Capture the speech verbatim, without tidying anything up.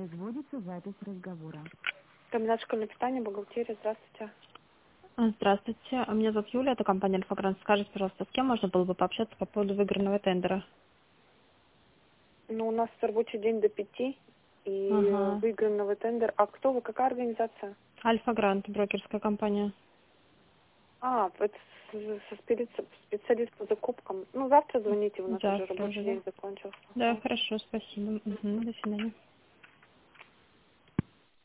Производится запись разговора. Комбинат школьного питания, бухгалтерия, здравствуйте. А, Здравствуйте, А меня зовут Юля, это компания Альфа-Грант. Скажите, пожалуйста, с кем можно было бы пообщаться по поводу выигранного тендера? Ну, у нас рабочий день до пяти, и Ага. выигранного тендер. А кто вы, какая организация? Альфа-Грант, брокерская компания. А, это с- со специалист, специалист по закупкам. Ну, завтра звоните, у нас уже Завтра рабочий уже, да? день закончился. Да, Ага. хорошо, спасибо. Мгм, до свидания.